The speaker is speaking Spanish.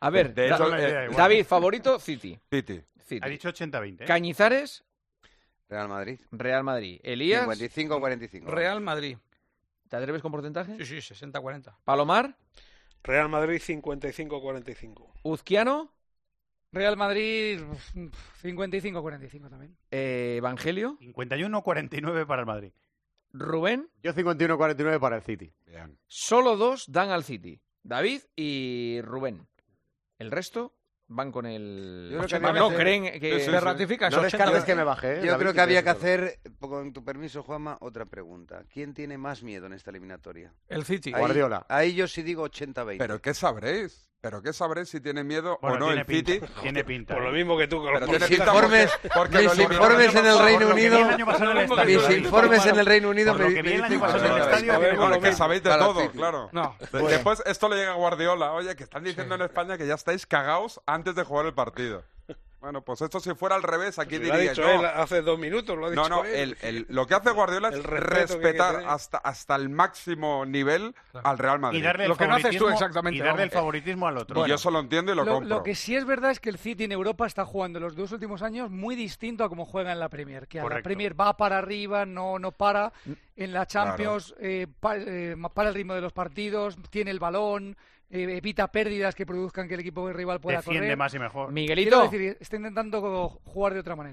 A ver, De hecho, David, favorito, City. City. Ha dicho 80-20. Cañizares, Real Madrid. Real Madrid. Elías, 55-45. Real Madrid. ¿te atreves con porcentaje? Sí, 60-40. Palomar, Real Madrid 55-45. Uzquiano, Real Madrid 55-45 también. Evangelio, 51-49 para el Madrid. Rubén. Yo 51-49 para el City. Bien. Solo 2 dan al City. David y Rubén. El resto van con el... Yo creo que había que hacer- creen que Sí, te sí. ratificas. No descartes que me baje, Yo David, creo si que había quieres que eso. hacer, con tu permiso, Juanma, otra pregunta. ¿Quién tiene más miedo en esta eliminatoria? El City. Ahí- Guardiola. Ahí yo sí digo 80-20. ¿Pero qué sabréis? ¿Pero qué sabréis si tiene miedo Bueno, o no tiene el pinta, City? Tiene pinta. Por lo mismo que tú con los Pero Mis tiene pinta informes, porque mis lo eliminó informes en el Reino Por lo que vi Unido, el año pasado en el Mis estadio, mis David. informes en el Reino Unido Por lo me que vi el dicen año pasado en el 80-20. estadio, A ver, Bueno, que sabéis de Para todo, City. claro. No. Después esto le llega a Guardiola. Oye, que están diciendo en España que ya estáis cagaos antes de jugar el partido. Bueno, pues esto si fuera al revés, aquí Lo ha diría dicho yo... él hace 2 minutos, lo ha dicho No, él. lo que hace Guardiola es El respeto que hay que respetar tener. hasta el máximo nivel al Real Madrid. Y darle el Lo que no haces tú favoritismo- exactamente, Y darle el vamos. favoritismo al otro. Y yo eso lo entiendo y lo compro. Lo que sí es verdad es que el City en Europa está jugando los 2 últimos años muy distinto a como juega en la Premier. Que a la Correcto. Premier va para arriba, no para. En la Champions para el ritmo de los partidos, tiene el balón, evita pérdidas que produzcan que el equipo rival pueda Defiende correr. más y mejor. Quiero Miguelito, decir, está intentando jugar de otra manera.